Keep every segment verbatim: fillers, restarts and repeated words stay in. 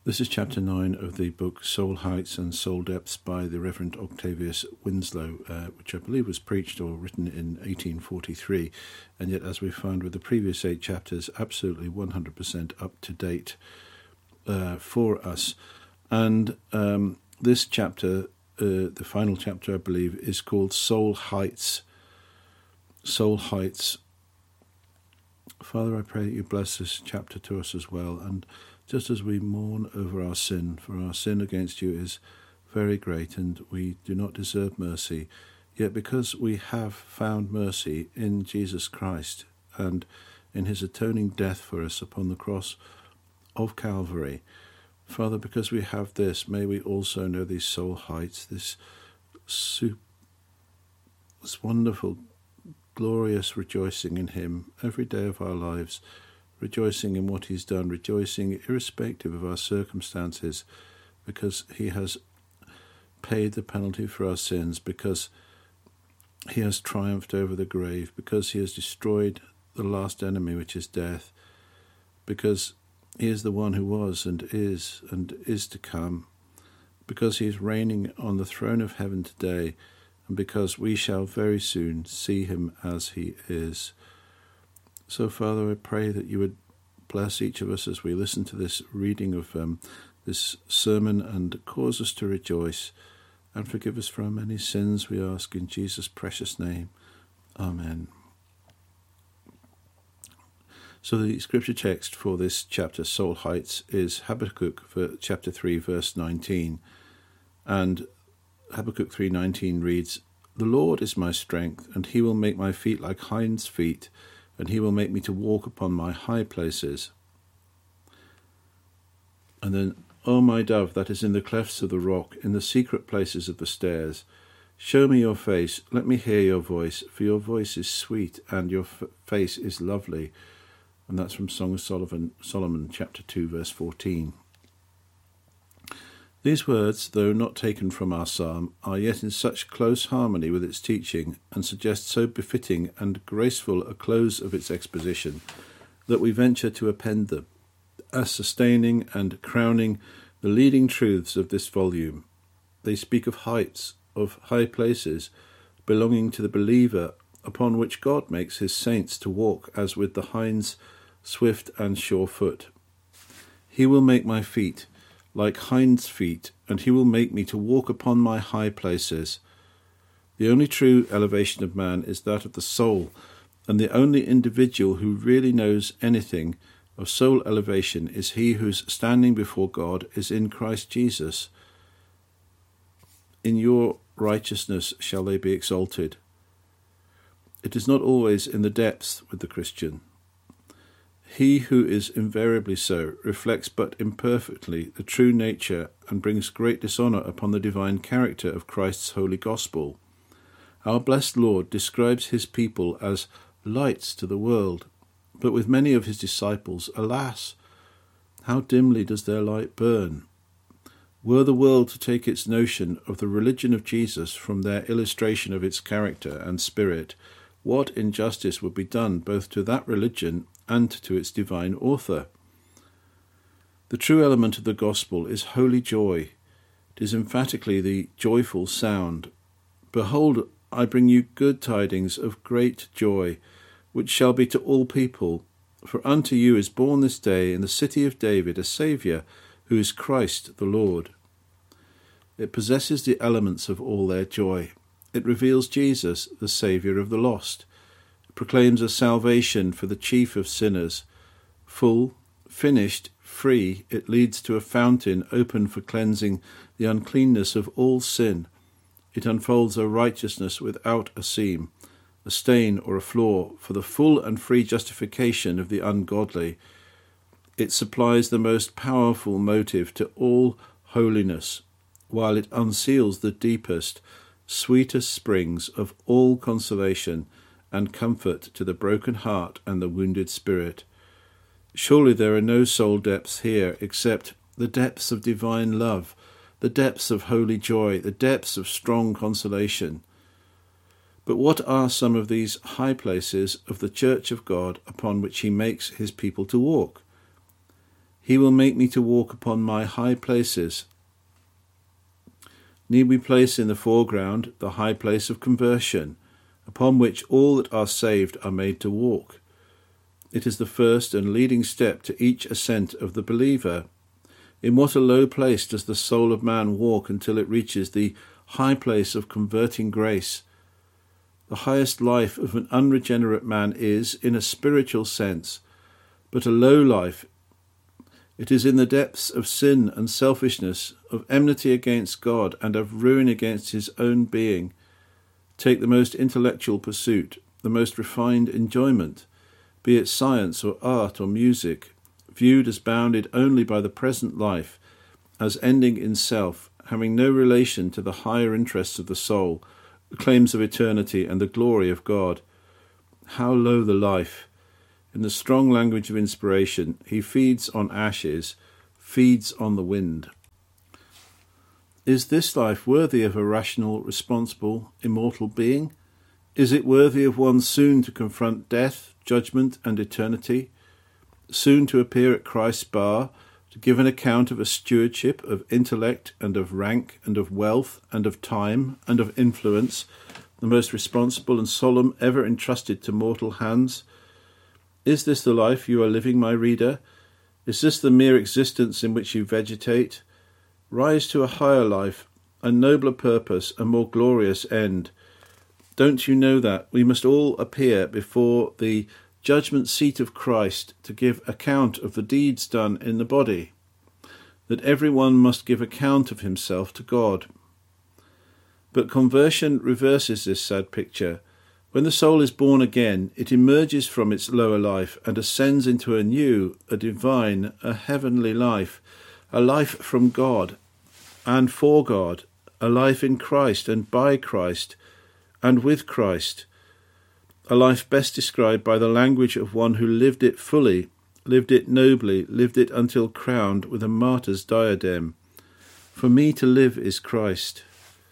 This is chapter nine of the book Soul Heights and Soul Depths by the Reverend Octavius Winslow, uh, which I believe was preached or written in eighteen forty-three, and yet, as we found with the previous eight chapters, absolutely one hundred percent up to date uh, for us. And um, this chapter, uh, the final chapter, I believe, is called Soul Heights. Soul Heights. Father, I pray that you bless this chapter to us as well, and just as we mourn over our sin, for our sin against you is very great, and we do not deserve mercy, yet because we have found mercy in Jesus Christ and in his atoning death for us upon the cross of Calvary, Father, because we have this, may we also know these soul heights, this, super, this wonderful, glorious rejoicing in him every day of our lives, rejoicing in what he's done, rejoicing irrespective of our circumstances, because he has paid the penalty for our sins, because he has triumphed over the grave, because he has destroyed the last enemy, which is death, because he is the one who was and is and is to come, because he is reigning on the throne of heaven today, and because we shall very soon see him as he is. So, Father, I pray that you would bless each of us as we listen to this reading of um, this sermon, and cause us to rejoice, and forgive us for our many sins, we ask in Jesus' precious name. Amen. So the scripture text for this chapter, Soul Heights, is Habakkuk for chapter three, verse nineteen. And Habakkuk three nineteen reads, "The Lord is my strength, and he will make my feet like hinds' feet, and he will make me to walk upon my high places." And then, "O my dove that is in the clefts of the rock, in the secret places of the stairs, show me your face, let me hear your voice, for your voice is sweet, and your f- face is lovely." And that's from Song of Solomon, Solomon chapter two, verse fourteen. These words, though not taken from our psalm, are yet in such close harmony with its teaching, and suggest so befitting and graceful a close of its exposition, that we venture to append them, as sustaining and crowning the leading truths of this volume. They speak of heights, of high places, belonging to the believer, upon which God makes his saints to walk as with the hinds, swift and sure foot. "He will make my feet like hinds' feet, and he will make me to walk upon my high places." The only true elevation of man is that of the soul, and the only individual who really knows anything of soul elevation is he whose standing before God is in Christ Jesus. "In your righteousness shall they be exalted." It is not always in the depths with the Christian. He who is invariably so reflects but imperfectly the true nature, and brings great dishonour upon the divine character of Christ's holy gospel. Our blessed Lord describes his people as lights to the world, but with many of his disciples, alas, how dimly does their light burn! Were the world to take its notion of the religion of Jesus from their illustration of its character and spirit, what injustice would be done both to that religion and to its divine author. The true element of the gospel is holy joy. It is emphatically the joyful sound. "Behold, I bring you good tidings of great joy, which shall be to all people. For unto you is born this day in the city of David a Saviour, who is Christ the Lord." It possesses the elements of all their joy. It reveals Jesus, the Saviour of the lost. It proclaims a salvation for the chief of sinners. Full, finished, free, it leads to a fountain open for cleansing the uncleanness of all sin. It unfolds a righteousness without a seam, a stain or a flaw, for the full and free justification of the ungodly. It supplies the most powerful motive to all holiness, while it unseals the deepest, sweetest springs of all consolation and comfort to the broken heart and the wounded spirit. Surely there are no soul depths here except the depths of divine love, the depths of holy joy, the depths of strong consolation. But what are some of these high places of the Church of God upon which he makes his people to walk? He will make me to walk upon my high places. Need we place in the foreground the high place of conversion, upon which all that are saved are made to walk? It is the first and leading step to each ascent of the believer. In what a low place does the soul of man walk until it reaches the high place of converting grace? The highest life of an unregenerate man is, in a spiritual sense, but a low life. It is in the depths of sin and selfishness, of enmity against God, and of ruin against his own being. Take the most intellectual pursuit, the most refined enjoyment, be it science or art or music, viewed as bounded only by the present life, as ending in self, having no relation to the higher interests of the soul, the claims of eternity and the glory of God. How low the life! In the strong language of inspiration, he feeds on ashes, feeds on the wind. Is this life worthy of a rational, responsible, immortal being? Is it worthy of one soon to confront death, judgment, and eternity? Soon to appear at Christ's bar, to give an account of a stewardship of intellect and of rank and of wealth and of time and of influence, the most responsible and solemn ever entrusted to mortal hands? Is this the life you are living, my reader? Is this the mere existence in which you vegetate? Rise to a higher life, a nobler purpose, a more glorious end. Don't you know that we must all appear before the judgment seat of Christ to give account of the deeds done in the body? That every one must give account of himself to God. But conversion reverses this sad picture. When the soul is born again, it emerges from its lower life and ascends into a new, a divine, a heavenly life, a life from God and for God, a life in Christ and by Christ and with Christ, a life best described by the language of one who lived it fully, lived it nobly, lived it until crowned with a martyr's diadem. For me to live is Christ.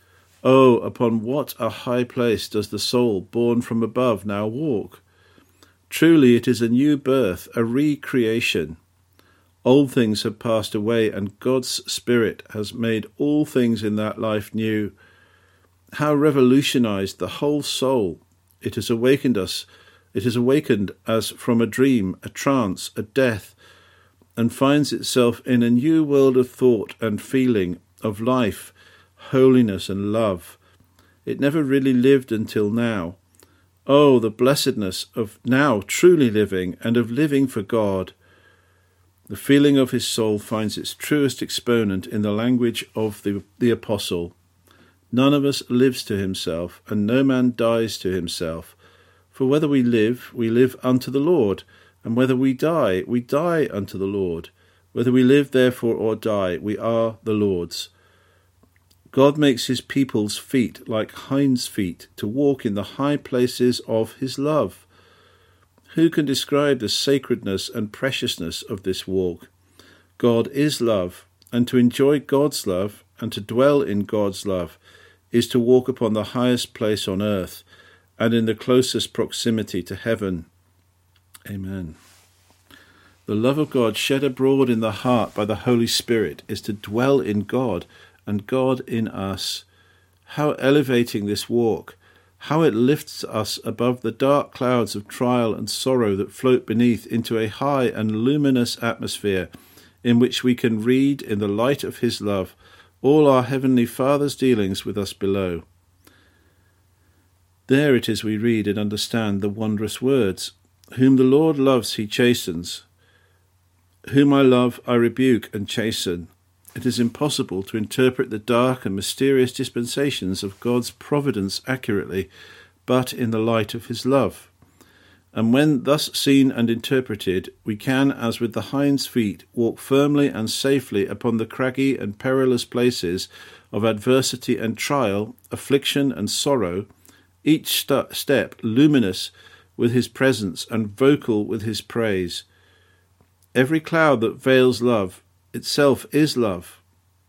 Oh, upon what a high place does the soul born from above now walk! Truly it is a new birth, a recreation. Old things have passed away, and God's Spirit has made all things in that life new. How revolutionized the whole soul! It has awakened us, it has awakened as from a dream, a trance, a death, and finds itself in a new world of thought and feeling, of life, holiness and love. It never really lived until now. Oh, the blessedness of now truly living and of living for God. The feeling of his soul finds its truest exponent in the language of the, the apostle. None of us lives to himself, and no man dies to himself. For whether we live, we live unto the Lord, and whether we die, we die unto the Lord. Whether we live, therefore, or die, we are the Lord's. God makes his people's feet like hinds' feet to walk in the high places of his love. Who can describe the sacredness and preciousness of this walk? God is love, and to enjoy God's love and to dwell in God's love is to walk upon the highest place on earth and in the closest proximity to heaven. Amen. The love of God shed abroad in the heart by the Holy Spirit is to dwell in God and God in us. How elevating this walk! How it lifts us above the dark clouds of trial and sorrow that float beneath into a high and luminous atmosphere in which we can read in the light of his love all our Heavenly Father's dealings with us below. There it is we read and understand the wondrous words, "Whom the Lord loves he chastens. Whom I love I rebuke and chasten." It is impossible to interpret the dark and mysterious dispensations of God's providence accurately, but in the light of his love. And when thus seen and interpreted, we can, as with the hind's feet, walk firmly and safely upon the craggy and perilous places of adversity and trial, affliction and sorrow, each st- step luminous with his presence and vocal with his praise. Every cloud that veils love itself is love.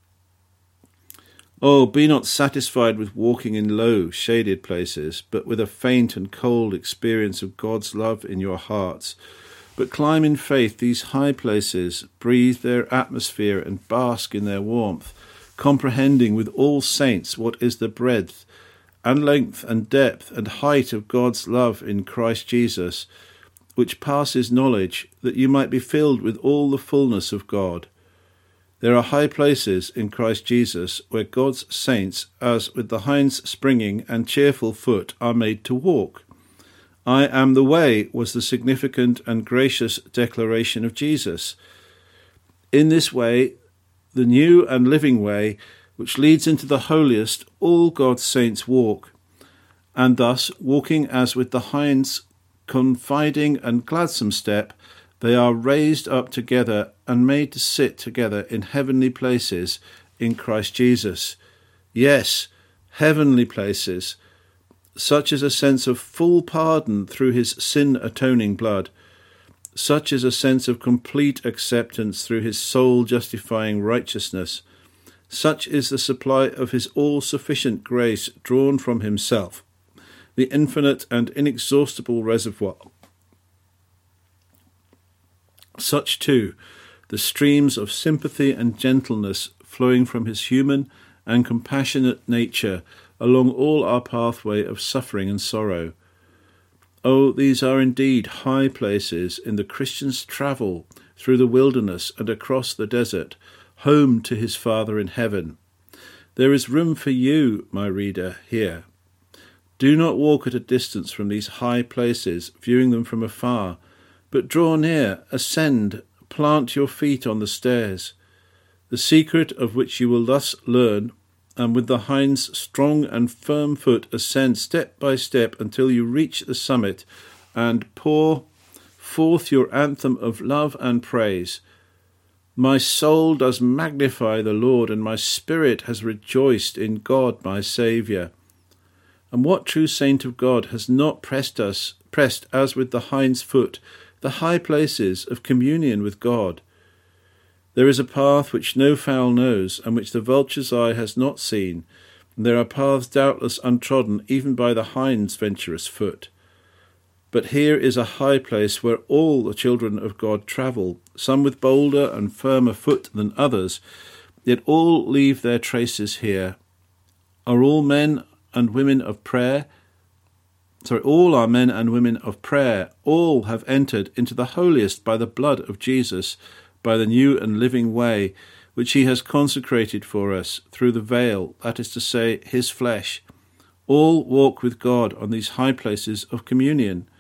Oh, be not satisfied with walking in low, shaded places, but with a faint and cold experience of God's love in your hearts, but climb in faith these high places, breathe their atmosphere and bask in their warmth, comprehending with all saints what is the breadth and length and depth and height of God's love in Christ Jesus, which passes knowledge, that you might be filled with all the fullness of God. There are high places in Christ Jesus where God's saints, as with the hind's springing and cheerful foot, are made to walk. I am the way was the significant and gracious declaration of Jesus. In this way, the new and living way, which leads into the holiest, all God's saints walk, and thus, walking as with the hind's confiding and gladsome step, they are raised up together and made to sit together in heavenly places in Christ Jesus. Yes, heavenly places. Such is a sense of full pardon through his sin-atoning blood. Such is a sense of complete acceptance through his soul-justifying righteousness. Such is the supply of his all-sufficient grace drawn from himself, the infinite and inexhaustible reservoir. Such, too, the streams of sympathy and gentleness flowing from his human and compassionate nature along all our pathway of suffering and sorrow. Oh, these are indeed high places in the Christian's travel through the wilderness and across the desert, home to his Father in heaven. There is room for you, my reader, here. Do not walk at a distance from these high places, viewing them from afar, but draw near, ascend, plant your feet on the stairs, the secret of which you will thus learn, and with the hind's strong and firm foot ascend step by step until you reach the summit, and pour forth your anthem of love and praise. My soul does magnify the Lord, and my spirit has rejoiced in God my Saviour. And what true saint of God has not pressed us, pressed as with the hind's foot, the high places of communion with God? There is a path which no fowl knows, and which the vulture's eye has not seen, and there are paths doubtless untrodden even by the hind's venturous foot. But here is a high place where all the children of God travel, some with bolder and firmer foot than others, yet all leave their traces here. Are all men and women of prayer? Sorry, all are men and women of prayer. All have entered into the holiest by the blood of Jesus, by the new and living way, which he has consecrated for us through the veil, that is to say, his flesh. All walk with God on these high places of communion.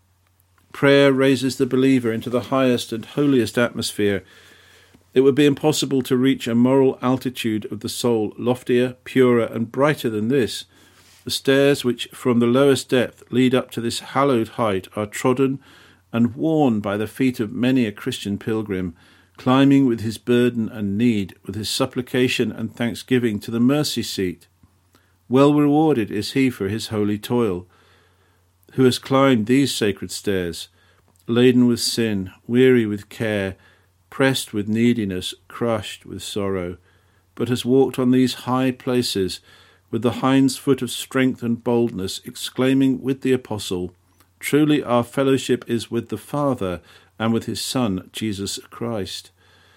Prayer raises the believer into the highest and holiest atmosphere. It would be impossible to reach a moral altitude of the soul loftier, purer, and brighter than this. The stairs which from the lowest depth lead up to this hallowed height are trodden and worn by the feet of many a Christian pilgrim, climbing with his burden and need, with his supplication and thanksgiving to the mercy seat. Well rewarded is he for his holy toil, who has climbed these sacred stairs, laden with sin, weary with care, pressed with neediness, crushed with sorrow, but has walked on these high places with the hind's foot of strength and boldness, exclaiming with the apostle, "Truly our fellowship is with the Father and with his Son, Jesus Christ."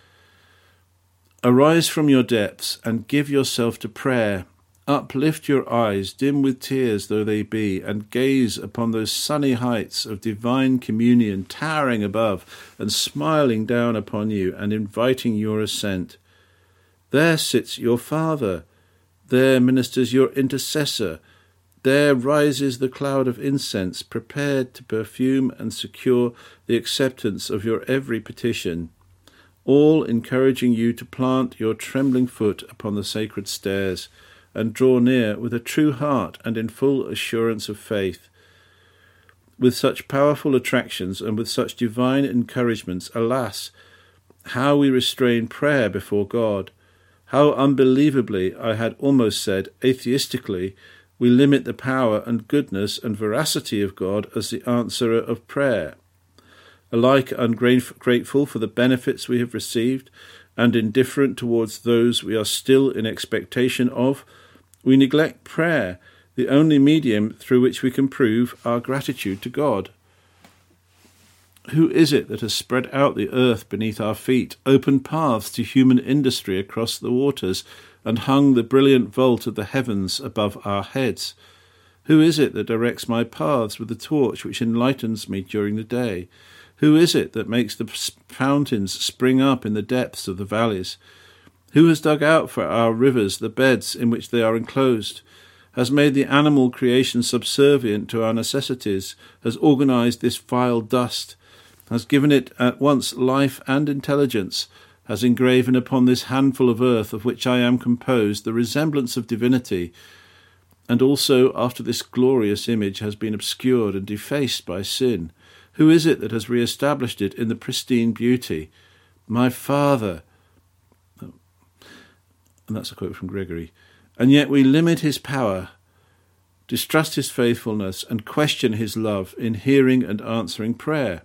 Arise from your depths and give yourself to prayer. Uplift your eyes, dim with tears though they be, and gaze upon those sunny heights of divine communion towering above and smiling down upon you and inviting your ascent. There sits your Father. There ministers your intercessor. There rises the cloud of incense, prepared to perfume and secure the acceptance of your every petition, all encouraging you to plant your trembling foot upon the sacred stairs and draw near with a true heart and in full assurance of faith. With such powerful attractions and with such divine encouragements, alas, how we restrain prayer before God! How unbelievably, I had almost said atheistically, we limit the power and goodness and veracity of God as the answerer of prayer. Alike ungrateful for the benefits we have received and indifferent towards those we are still in expectation of, we neglect prayer, the only medium through which we can prove our gratitude to God. Who is it that has spread out the earth beneath our feet, opened paths to human industry across the waters, and hung the brilliant vault of the heavens above our heads? Who is it that directs my paths with the torch which enlightens me during the day? Who is it that makes the fountains spring up in the depths of the valleys? Who has dug out for our rivers the beds in which they are enclosed, has made the animal creation subservient to our necessities, has organized this vile dust, has given it at once life and intelligence, has engraven upon this handful of earth of which I am composed the resemblance of divinity, and also after this glorious image has been obscured and defaced by sin? Who is it that has re-established it in the pristine beauty? My Father. And that's a quote from Gregory. And yet we limit his power, distrust his faithfulness, and question his love in hearing and answering prayer.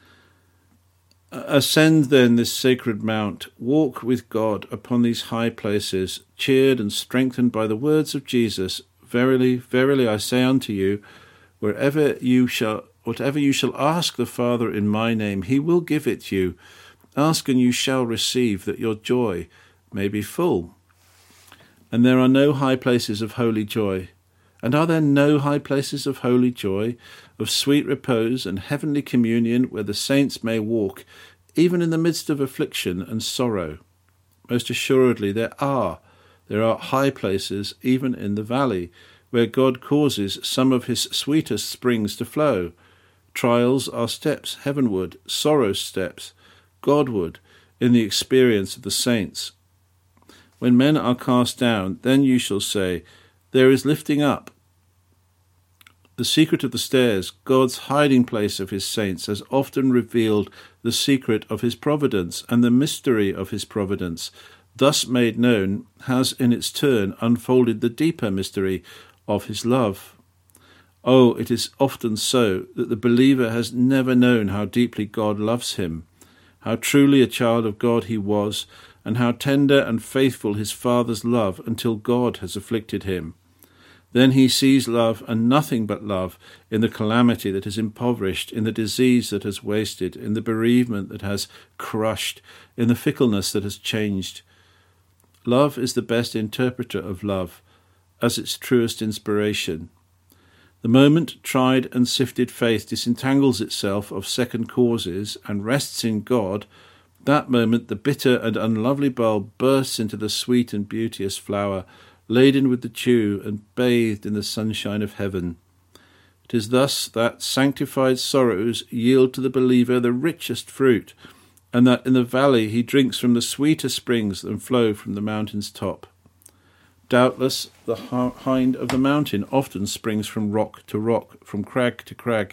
Ascend then this sacred mount, walk with God upon these high places, cheered and strengthened by the words of Jesus. Verily, verily, I say unto you, wherever you shall, whatever you shall ask the Father in my name, he will give it you. Ask and you shall receive, that your joy may be full. And there are no high places of holy joy. And are there no high places of holy joy, of sweet repose and heavenly communion, where the saints may walk, even in the midst of affliction and sorrow? Most assuredly there are. There are high places even in the valley, where God causes some of his sweetest springs to flow. Trials are steps heavenward, sorrow steps Godward, in the experience of the saints. When men are cast down, then you shall say, there is lifting up. The secret of the stairs, God's hiding place of his saints, has often revealed the secret of his providence, and the mystery of his providence, thus made known, has in its turn unfolded the deeper mystery of his love. Oh, it is often so that the believer has never known how deeply God loves him, how truly a child of God he was, and how tender and faithful his Father's love until God has afflicted him. Then he sees love and nothing but love in the calamity that has impoverished, in the disease that has wasted, in the bereavement that has crushed, in the fickleness that has changed. Love is the best interpreter of love, as its truest inspiration. The moment tried and sifted faith disentangles itself of second causes and rests in God, that moment the bitter and unlovely bulb bursts into the sweet and beauteous flower, laden with the dew and bathed in the sunshine of heaven. It is thus that sanctified sorrows yield to the believer the richest fruit, and that in the valley he drinks from the sweeter springs that flow from the mountain's top. Doubtless the hind of the mountain often springs from rock to rock, from crag to crag,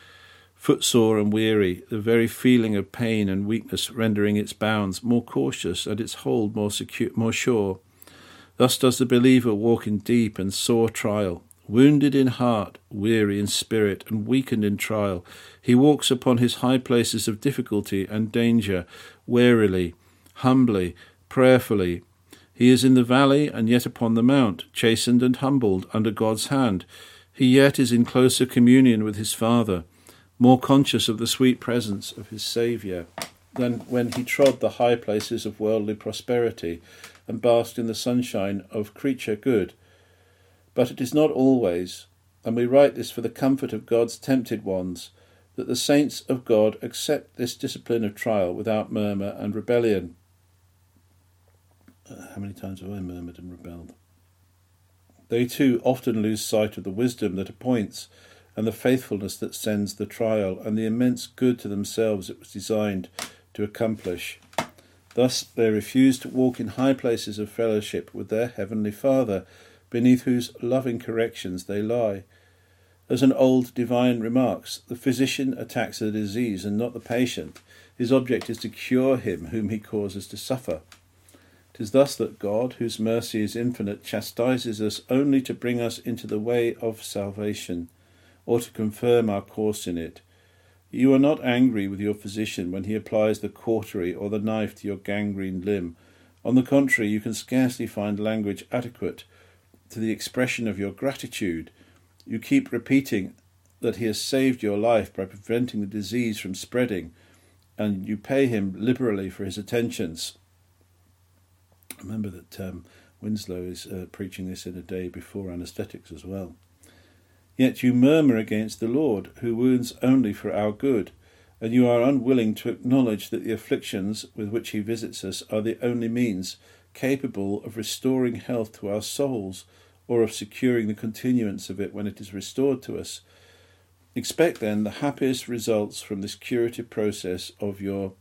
footsore and weary, the very feeling of pain and weakness rendering its bounds more cautious and its hold more secure, more sure. Thus does the believer walk in deep and sore trial. Wounded in heart, weary in spirit, and weakened in trial, he walks upon his high places of difficulty and danger, warily, humbly, prayerfully. He is in the valley and yet upon the mount, chastened and humbled under God's hand. He yet is in closer communion with his Father, more conscious of the sweet presence of his Saviour than when he trod the high places of worldly prosperity and basked in the sunshine of creature good. But it is not always, and we write this for the comfort of God's tempted ones, that the saints of God accept this discipline of trial without murmur and rebellion. Uh, how many times have I murmured and rebelled? They too often lose sight of the wisdom that appoints, and the faithfulness that sends the trial, and the immense good to themselves it was designed to accomplish. Thus they refuse to walk in high places of fellowship with their heavenly Father, beneath whose loving corrections they lie. As an old divine remarks, the physician attacks the disease and not the patient. His object is to cure him whom he causes to suffer. It is thus that God, whose mercy is infinite, chastises us only to bring us into the way of salvation, or to confirm our course in it. You are not angry with your physician when he applies the cautery or the knife to your gangrened limb. On the contrary, you can scarcely find language adequate to the expression of your gratitude. You keep repeating, that he has saved your life by preventing the disease from spreading, and you pay him liberally for his attentions. Remember that um, Winslow is uh, preaching this in a day before anaesthetics as well. Yet you murmur against the Lord, who wounds only for our good, and you are unwilling to acknowledge that the afflictions with which he visits us are the only means capable of restoring health to our souls, or of securing the continuance of it when it is restored to us. Expect then the happiest results from this curative process of your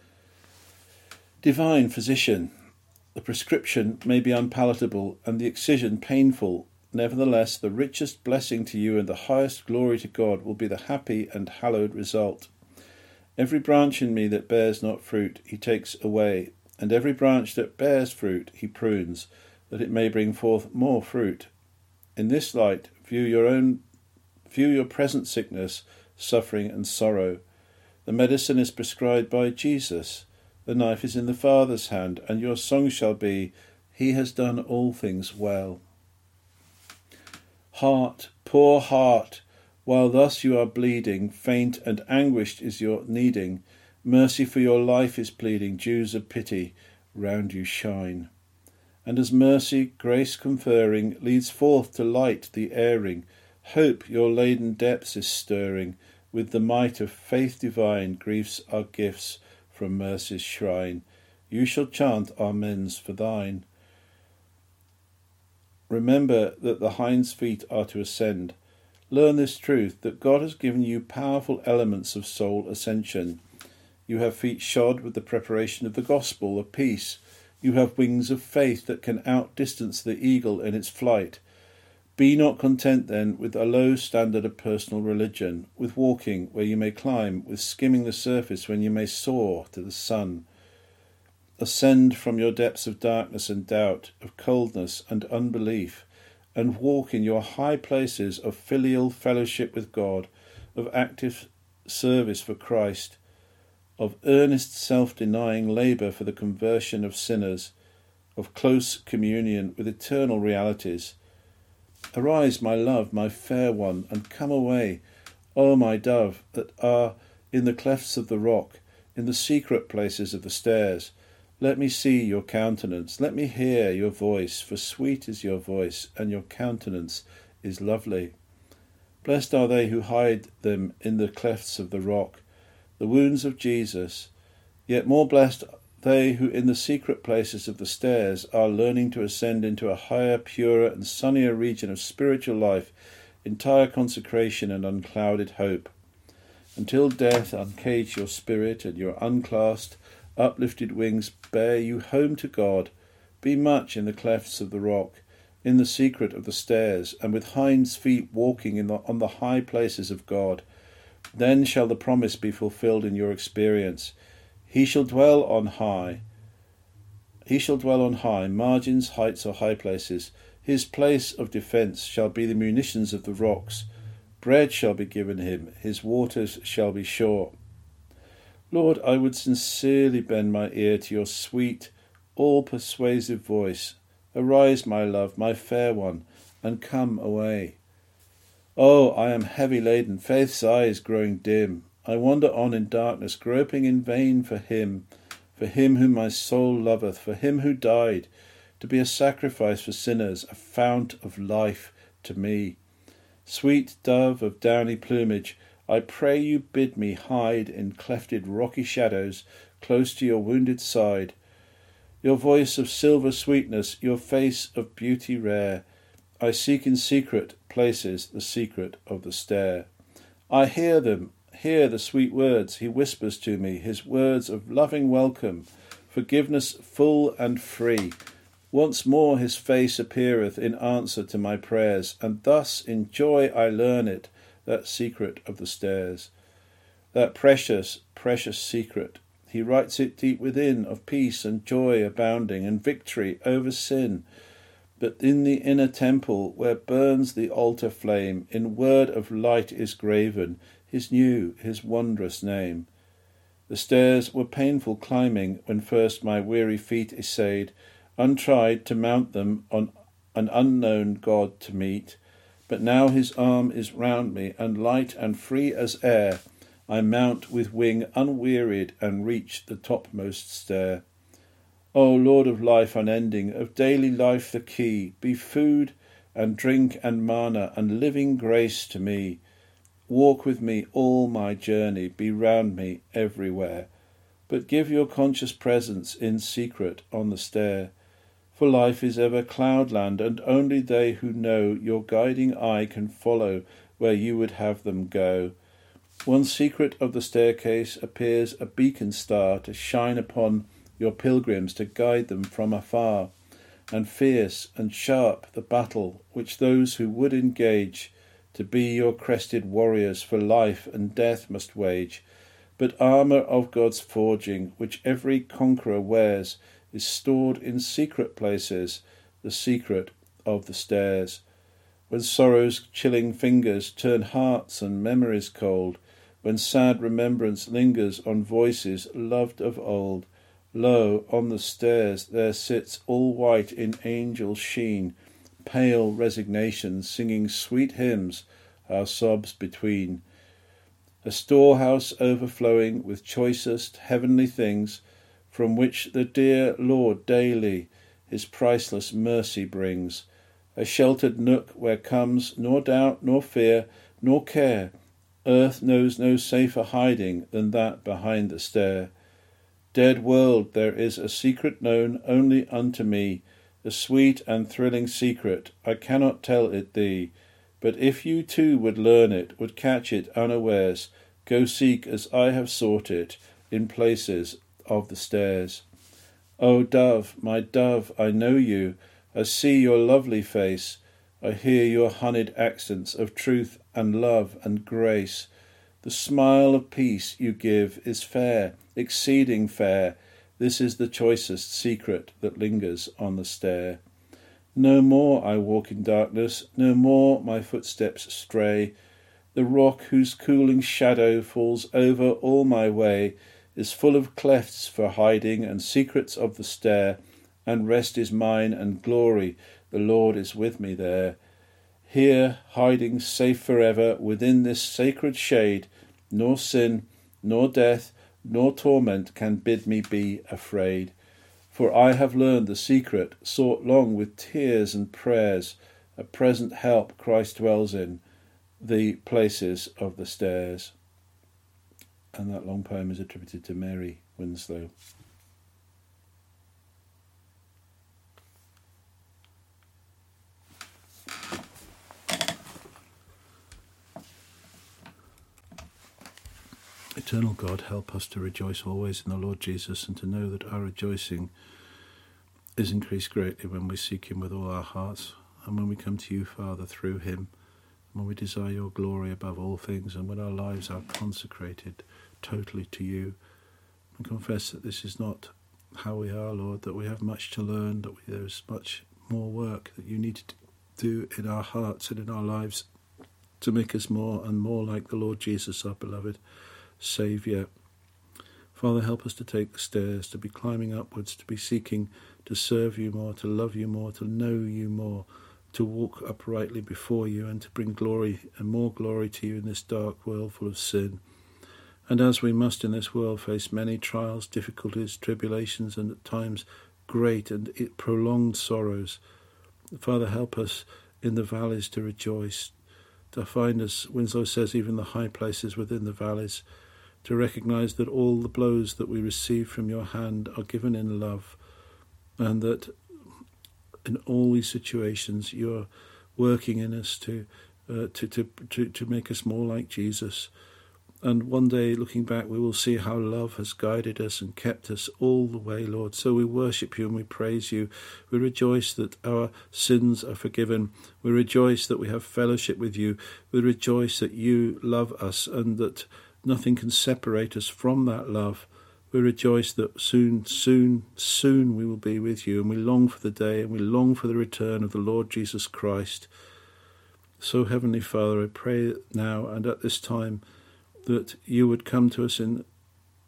divine physician. The prescription may be unpalatable and the excision painful. Nevertheless, the richest blessing to you and the highest glory to God will be the happy and hallowed result. Every branch in me that bears not fruit he takes away, and every branch that bears fruit he prunes, that it may bring forth more fruit. In this light view your own view your present sickness, suffering and sorrow. The medicine is prescribed by Jesus. The knife is in the Father's hand, and your song shall be, He has done all things well. Heart, poor heart, while thus you are bleeding, faint and anguished is your needing, mercy for your life is pleading, dews of pity round you shine. And as mercy, grace conferring, leads forth to light the erring, hope your laden depths is stirring, with the might of faith divine, griefs are gifts from mercy's shrine. You shall chant amens for thine. Remember that the hind's feet are to ascend. Learn this truth, that God has given you powerful elements of soul ascension. You have feet shod with the preparation of the gospel of peace. You have wings of faith that can outdistance the eagle in its flight. Be not content, then, with a low standard of personal religion, with walking where you may climb, with skimming the surface when you may soar to the sun. Ascend from your depths of darkness and doubt, of coldness and unbelief, and walk in your high places of filial fellowship with God, of active service for Christ, of earnest self-denying labour for the conversion of sinners, of close communion with eternal realities. Arise, my love, my fair one, and come away, O my dove, that are in the clefts of the rock, in the secret places of the stairs. Let me see your countenance, let me hear your voice, for sweet is your voice, and your countenance is lovely. Blessed are they who hide them in the clefts of the rock, the wounds of Jesus, yet more blessed they who in the secret places of the stairs are learning to ascend into a higher, purer and sunnier region of spiritual life, entire consecration and unclouded hope. Until death uncage your spirit and your unclasped, uplifted wings bear you home to God, be much in the clefts of the rock, in the secret of the stairs, and with hinds feet walking in the, on the high places of God. Then shall the promise be fulfilled in your experience. He shall dwell on high. He shall dwell on high, margins, heights, or high places. His place of defence shall be the munitions of the rocks. Bread shall be given him, his waters shall be sure. Lord, I would sincerely bend my ear to your sweet, all-persuasive voice. Arise, my love, my fair one, and come away. Oh, I am heavy laden, faith's eye is growing dim. I wander on in darkness, groping in vain for him, for him whom my soul loveth, for him who died, to be a sacrifice for sinners, a fount of life to me. Sweet dove of downy plumage, I pray you bid me hide in clefted rocky shadows, close to your wounded side. Your voice of silver sweetness, your face of beauty rare, I seek in secret places the secret of the stair. I hear them, hear the sweet words he whispers to me, his words of loving welcome, forgiveness full and free. Once more his face appeareth in answer to my prayers, and thus in joy I learn it, that secret of the stairs. That precious, precious secret, he writes it deep within, of peace and joy abounding, and victory over sin. But in the inner temple, where burns the altar flame, in word of light is graven his new, his wondrous name. The stairs were painful climbing, when first my weary feet essayed, untried, to mount them, on an unknown God to meet. But now his arm is round me, and light and free as air, I mount with wing unwearied and reach the topmost stair. O Lord of life unending, of daily life the key, be food and drink and manna and living grace to me. Walk with me all my journey, be round me everywhere, but give your conscious presence in secret on the stair. For life is ever cloudland, and only they who know your guiding eye can follow where you would have them go. One secret of the staircase appears a beacon star to shine upon your pilgrims, to guide them from afar, and fierce and sharp the battle which those who would engage to be your crested warriors for life and death must wage. But armour of God's forging, which every conqueror wears, is stored in secret places, the secret of the stairs. When sorrow's chilling fingers turn hearts and memories cold, when sad remembrance lingers on voices loved of old, lo, on the stairs there sits all white in angel sheen, pale resignation, singing sweet hymns, our sobs between. A storehouse overflowing with choicest heavenly things, from which the dear Lord daily his priceless mercy brings. A sheltered nook where comes nor doubt nor fear nor care. Earth knows no safer hiding than that behind the stair. Dead world, there is a secret known only unto me, a sweet and thrilling secret, I cannot tell it thee. But if you too would learn it, would catch it unawares, go seek as I have sought it, in places of the stairs. O dove, my dove, I know you, I see your lovely face, I hear your honeyed accents of truth and love and grace. The smile of peace you give is fair, exceeding fair. This is the choicest secret that lingers on the stair. No more I walk in darkness, no more my footsteps stray. The rock whose cooling shadow falls over all my way is full of clefts for hiding and secrets of the stair, and rest is mine and glory, the Lord is with me there. Here, hiding safe forever within this sacred shade, nor sin, nor death, nor torment can bid me be afraid. For I have learned the secret, sought long with tears and prayers, a present help Christ dwells in, the places of the stairs. And that long poem is attributed to Mary Winslow. Eternal God, help us to rejoice always in the Lord Jesus, and to know that our rejoicing is increased greatly when we seek him with all our hearts, and when we come to you, Father, through him, and when we desire your glory above all things, and when our lives are consecrated totally to you. And confess that this is not how we are, Lord, that we have much to learn, that we, there is much more work that you need to do in our hearts and in our lives to make us more and more like the Lord Jesus, our beloved Saviour. Father, help us to take the stairs, to be climbing upwards, to be seeking to serve you more, to love you more, to know you more, to walk uprightly before you, and to bring glory and more glory to you in this dark world full of sin. And as we must in this world face many trials, difficulties, tribulations, and at times great and prolonged sorrows, Father, help us in the valleys to rejoice, to find, as Winslow says, even the high places within the valleys, to recognise that all the blows that we receive from your hand are given in love, and that in all these situations you're working in us to, uh, to, to, to, to make us more like Jesus. And one day, looking back, we will see how love has guided us and kept us all the way, Lord. So we worship you and we praise you. We rejoice that our sins are forgiven. We rejoice that we have fellowship with you. We rejoice that you love us and that nothing can separate us from that love. We rejoice that soon, soon, soon we will be with you, and we long for the day and we long for the return of the Lord Jesus Christ. So, Heavenly Father, I pray now and at this time that you would come to us in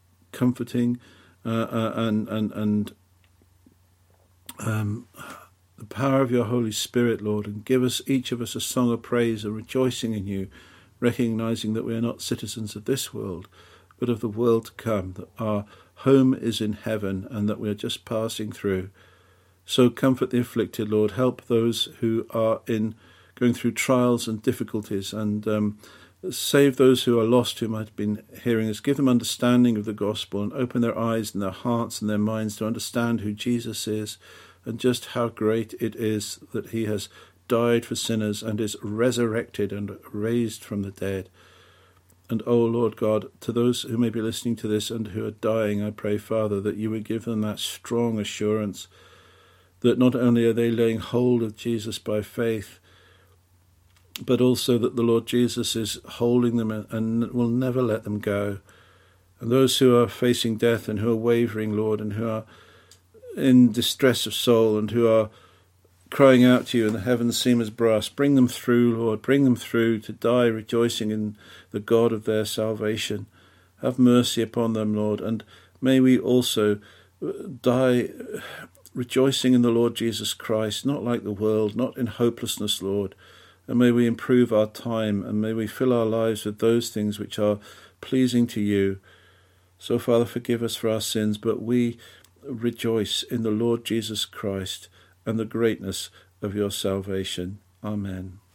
comforting uh, uh, and and and um, the power of your Holy Spirit, Lord, and give us, each of us, a song of praise and rejoicing in you, recognizing that we are not citizens of this world, but of the world to come, that our home is in heaven and that we are just passing through. So comfort the afflicted, Lord. Help those who are in going through trials and difficulties, and um, save those who are lost who might have been hearing us. Give them understanding of the gospel and open their eyes and their hearts and their minds to understand who Jesus is and just how great it is that he has died for sinners and is resurrected and raised from the dead. And, oh, Lord God, to those who may be listening to this and who are dying, I pray, Father, that you would give them that strong assurance that not only are they laying hold of Jesus by faith, but also that the Lord Jesus is holding them and will never let them go. And those who are facing death and who are wavering, Lord, and who are in distress of soul and who are crying out to you and the heavens seem as brass, bring them through, Lord, bring them through to die rejoicing in the God of their salvation. Have mercy upon them, Lord, and may we also die rejoicing in the Lord Jesus Christ, not like the world, not in hopelessness, Lord. And may we improve our time, and may we fill our lives with those things which are pleasing to you. So, Father, forgive us for our sins, but we rejoice in the Lord Jesus Christ and the greatness of your salvation. Amen.